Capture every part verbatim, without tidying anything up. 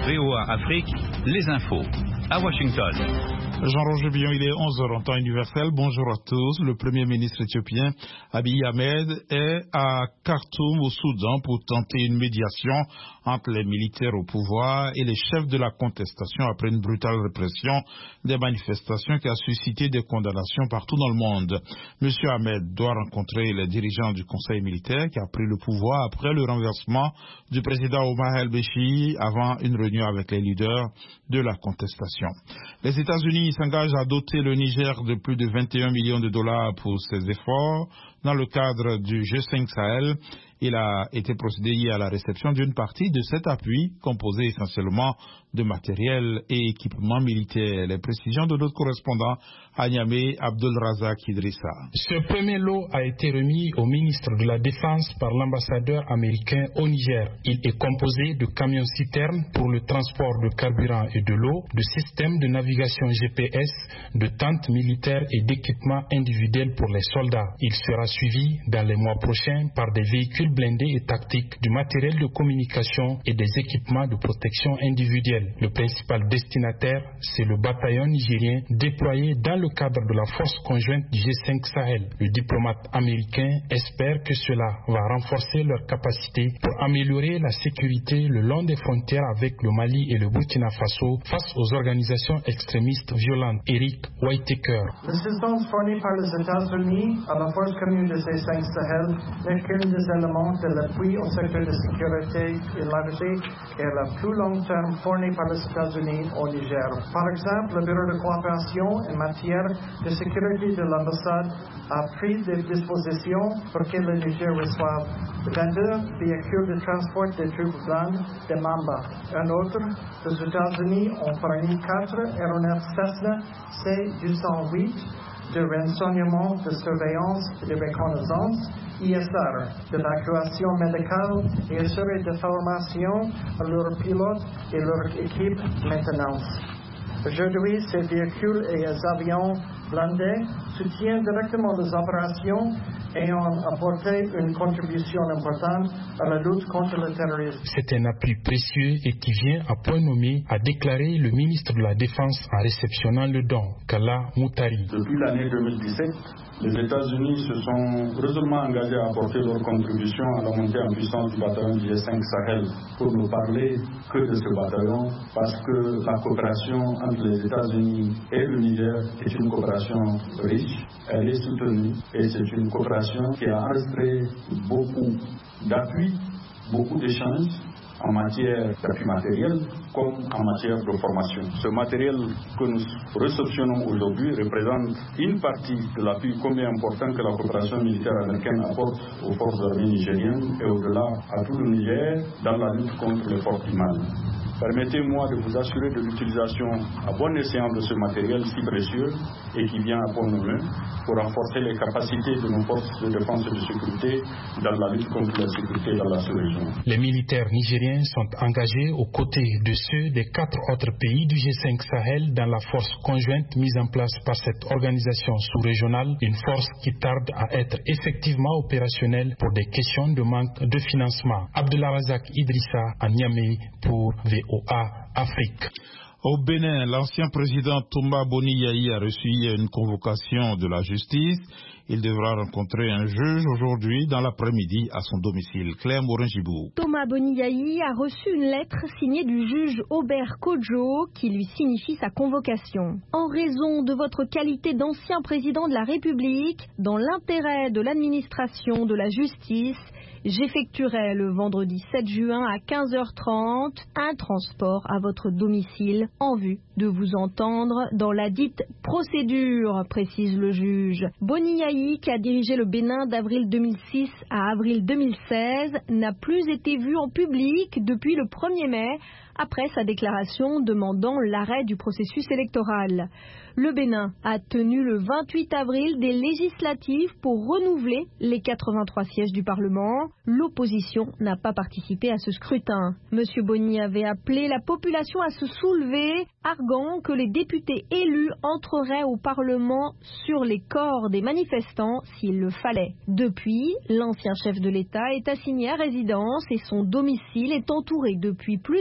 V O A Afrique, les infos. À Washington. Jean-Roger Billon, il est onze heures en temps universel. Bonjour à tous. Le Premier ministre éthiopien Abiy Ahmed est à Khartoum au Soudan pour tenter une médiation entre les militaires au pouvoir et les chefs de la contestation après une brutale répression des manifestations qui a suscité des condamnations partout dans le monde. Monsieur Ahmed doit rencontrer les dirigeants du conseil militaire qui a pris le pouvoir après le renversement du président Omar el-Béchir avant une réunion avec les leaders de la contestation. Les États-Unis s'engagent à doter le Niger de plus de vingt et un millions de dollars pour ses efforts dans le cadre du G cinq Sahel. Il a été procédé hier à la réception d'une partie de cet appui, composé essentiellement de matériel et équipements militaires. Les précisions de notre correspondant à Niamey, Abdul Razak Idrissa. Ce premier lot a été remis au ministre de la Défense par l'ambassadeur américain au Niger. Il est composé de camions-citernes pour le transport de carburant et de l'eau, de systèmes de navigation G P S, de tentes militaires et d'équipements individuels pour les soldats. Il sera suivi dans les mois prochains par des véhicules blindés et tactiques, du matériel de communication et des équipements de protection individuelle. Le principal destinataire, c'est le bataillon nigérien déployé dans le cadre de la force conjointe du G cinq Sahel. Le diplomate américain espère que cela va renforcer leur capacité pour améliorer la sécurité le long des frontières avec le Mali et le Burkina Faso face aux organisations extrémistes violentes. Eric Whitaker. L'assistance fournie par les États-Unis à la force commune du G cinq Sahel n'est qu'un des éléments de l'appui au secteur de sécurité élargi et à la plus long terme fourni par les États-Unis au Niger. Par exemple, le Bureau de coopération en matière de sécurité de l'ambassade a pris des dispositions pour que le Niger reçoive vingt-deux véhicules de transport des troupes blanches de Mamba. Un autre, les États-Unis ont fourni quatre aéronefs Cessna C deux cent huit de renseignement, de surveillance et de reconnaissance, I S R, d'évacuation médicale et assurer de formation à leurs pilotes et leur équipe de maintenance. Aujourd'hui, ces véhicules et les avions blindés soutiennent directement les opérations et ont apporté une contribution importante à la lutte contre le terrorisme. C'est un appui précieux et qui vient à point nommé, a déclaré le ministre de la Défense en réceptionnant le don, Kalla Moutari. Depuis l'année deux mille dix-sept, les États-Unis se sont résolument engagés à apporter leur contribution à la montée en puissance du bataillon du G cinq Sahel pour ne parler que de ce bataillon parce que la coopération entre les États-Unis et le Niger est une coopération riche, elle est soutenue et c'est une coopération qui a enregistré beaucoup d'appui, beaucoup d'échanges en matière d'appui matériel comme en matière de formation. Ce matériel que nous réceptionnons aujourd'hui représente une partie de l'appui combien important que la coopération militaire américaine apporte aux forces armées nigériennes et au-delà à tout le Niger dans la lutte contre les forces du Mali. Permettez-moi de vous assurer de l'utilisation à bon escient de ce matériel si précieux et qui vient à bon moment pour renforcer les capacités de nos forces de défense et de sécurité dans la lutte contre la sécurité dans la sous-région. Les militaires nigériens sont engagés aux côtés de ceux des quatre autres pays du G cinq Sahel dans la force conjointe mise en place par cette organisation sous-régionale, une force qui tarde à être effectivement opérationnelle pour des questions de manque de financement. Abdullah Razak Idrissa à Niamey pour V O A Afrique. Au Bénin, l'ancien président Toumba Boni Yayi a reçu une convocation de la justice. Il devra rencontrer un juge aujourd'hui dans l'après-midi à son domicile. Claire Morin-Gibou. Toumba Boni Yayi a reçu une lettre signée du juge Aubert Kodjo qui lui signifie sa convocation. En raison de votre qualité d'ancien président de la République, dans l'intérêt de l'administration de la justice, j'effectuerai le vendredi sept juin à quinze heures trente un transport à votre domicile en vue de vous entendre dans la dite procédure, précise le juge. Boni Yayi, qui a dirigé le Bénin d'avril deux mille six à avril deux mille seize, n'a plus été vu en public depuis le premier mai, après sa déclaration demandant l'arrêt du processus électoral. Le Bénin a tenu le vingt-huit avril des législatives pour renouveler les quatre-vingt-trois sièges du Parlement. L'opposition n'a pas participé à ce scrutin. Monsieur Boni avait appelé la population à se soulever, arguant que les députés élus entreraient au Parlement sur les corps des manifestants s'il le fallait. Depuis, l'ancien chef de l'État est assigné à résidence et son domicile est entouré depuis plus d'un mois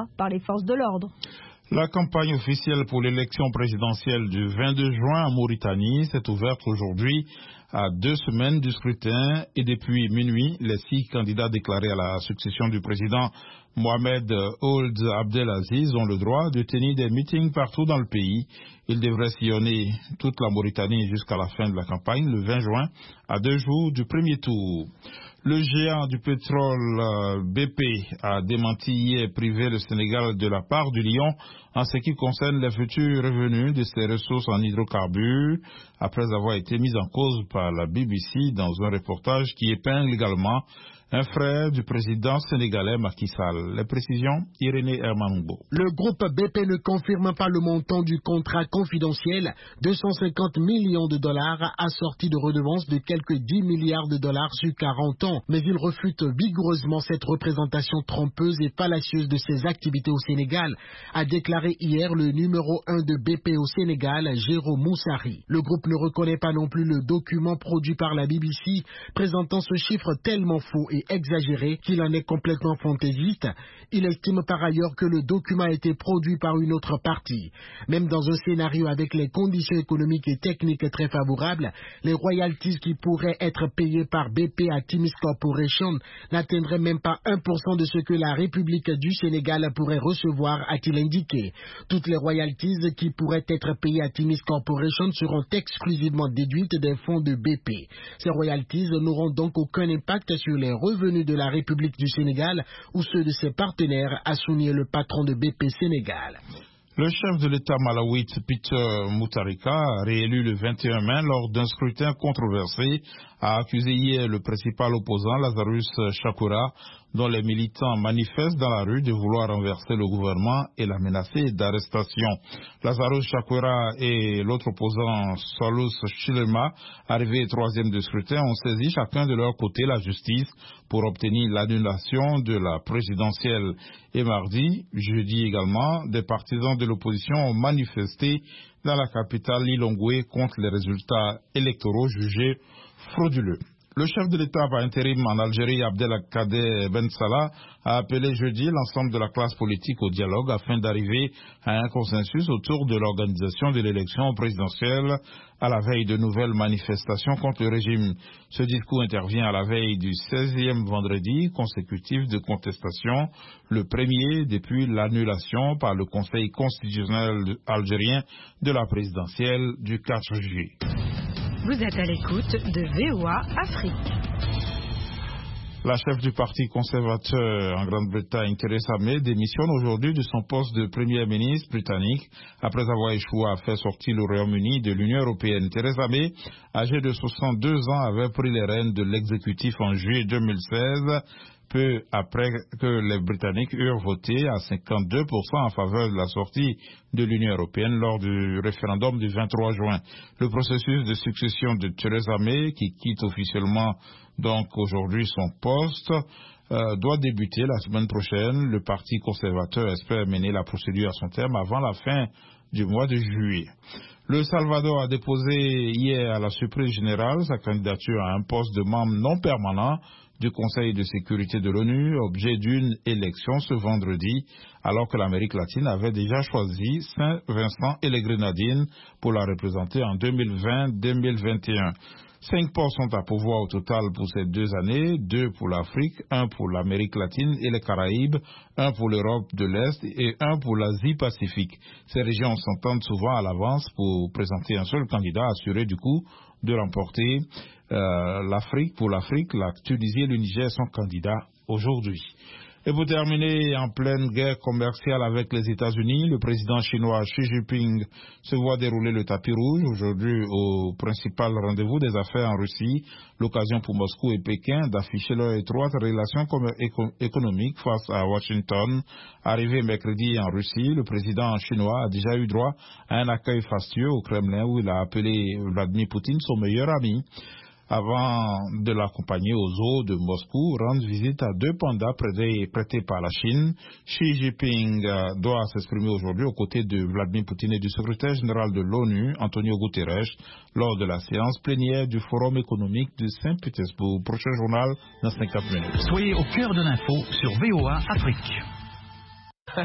par les forces de l'ordre. La campagne officielle pour l'élection présidentielle du vingt-deux juin en Mauritanie s'est ouverte aujourd'hui à deux semaines du scrutin et depuis minuit, les six candidats déclarés à la succession du président Mohamed Ould Abdelaziz ont le droit de tenir des meetings partout dans le pays. Ils devraient sillonner toute la Mauritanie jusqu'à la fin de la campagne le vingt juin, à deux jours du premier tour. Le géant du pétrole B P a démenti hier privé le Sénégal de la part du lion en ce qui concerne les futurs revenus de ses ressources en hydrocarbures, après avoir été mis en cause par la B B C dans un reportage qui épingle également un frère du président sénégalais Macky Sall. Les précisions, Irénée Hermanoubo. Le groupe B P ne confirme pas le montant du contrat confidentiel, deux cent cinquante millions de dollars assortis de redevances de quelques dix milliards de dollars sur quarante ans. Mais il refute vigoureusement cette représentation trompeuse et fallacieuse de ses activités au Sénégal, a déclaré hier le numéro un de B P au Sénégal, Jérôme Moussari. Le groupe ne reconnaît pas non plus le document produit par la B B C présentant ce chiffre tellement faux et exagéré qu'il en est complètement fantaisiste. Il estime par ailleurs que le document a été produit par une autre partie. Même dans un scénario avec les conditions économiques et techniques très favorables, les royalties qui pourraient être payées par B P à Timis Corporation n'atteindraient même pas un pour cent de ce que la République du Sénégal pourrait recevoir, a-t-il indiqué. Toutes les royalties qui pourraient être payées à Timis Corporation seront exclusivement déduites des fonds de B P. Ces royalties n'auront donc aucun impact sur les revenus de la République du Sénégal ou ceux de ses partenaires, a souligné le patron de B P Sénégal. Le chef de l'État malawite, Peter Mutharika, réélu le vingt et un mai lors d'un scrutin controversé, a accusé hier le principal opposant, Lazarus Chakwera, dont les militants manifestent dans la rue, de vouloir renverser le gouvernement et la menacer d'arrestation. Lazarus Chakwera et l'autre opposant, Salus Chilema, arrivés troisième de scrutin, ont saisi chacun de leur côté la justice pour obtenir l'annulation de la présidentielle. Et mardi, jeudi également, des partisans de l'opposition ont manifesté dans la capitale Lilongwe contre les résultats électoraux jugés frauduleux. Le chef de l'État par intérim en Algérie, Abdelkader Ben Salah, a appelé jeudi l'ensemble de la classe politique au dialogue afin d'arriver à un consensus autour de l'organisation de l'élection présidentielle à la veille de nouvelles manifestations contre le régime. Ce discours intervient à la veille du seizième vendredi consécutif de contestation, le premier depuis l'annulation par le Conseil constitutionnel algérien de la présidentielle du quatre juillet. Vous êtes à l'écoute de V O A Afrique. La chef du parti conservateur en Grande-Bretagne, Theresa May, démissionne aujourd'hui de son poste de première ministre britannique après avoir échoué à faire sortir le Royaume-Uni de l'Union européenne. Theresa May, âgée de soixante-deux ans, avait pris les rênes de l'exécutif en juillet deux mille seize, peu après que les Britanniques eurent voté à cinquante-deux pour cent en faveur de la sortie de l'Union européenne lors du référendum du vingt-trois juin. Le processus de succession de Theresa May, qui quitte officiellement donc aujourd'hui son poste, euh, doit débuter la semaine prochaine. Le Parti conservateur espère mener la procédure à son terme avant la fin du mois de juillet. Le Salvador a déposé hier à la surprise générale sa candidature à un poste de membre non permanent du Conseil de sécurité de l'ONU, objet d'une élection ce vendredi, alors que l'Amérique latine avait déjà choisi Saint-Vincent et les Grenadines pour la représenter en deux mille vingt deux mille vingt et un. Cinq postes sont à pourvoir au total pour ces deux années, deux pour l'Afrique, un pour l'Amérique latine et les Caraïbes, un pour l'Europe de l'Est et un pour l'Asie-Pacifique. Ces régions s'entendent souvent à l'avance pour présenter un seul candidat assuré du coup de remporter euh, l'Afrique. Pour l'Afrique, la Tunisie et le Niger sont candidats aujourd'hui. Et pour terminer, en pleine guerre commerciale avec les États-Unis, le président chinois Xi Jinping se voit dérouler le tapis rouge aujourd'hui au principal rendez-vous des affaires en Russie, l'occasion pour Moscou et Pékin d'afficher leur étroite relation économique face à Washington. Arrivé mercredi en Russie, le président chinois a déjà eu droit à un accueil fastueux au Kremlin où il a appelé Vladimir Poutine son meilleur ami, avant de l'accompagner aux eaux de Moscou, rendre visite à deux pandas prêtés, prêtés par la Chine. Xi Jinping euh, doit s'exprimer aujourd'hui aux côtés de Vladimir Poutine et du secrétaire général de l'ONU, Antonio Guterres, lors de la séance plénière du Forum économique de Saint-Pétersbourg. Prochain journal dans cinquante minutes. Soyez au cœur de l'info sur V O A Afrique.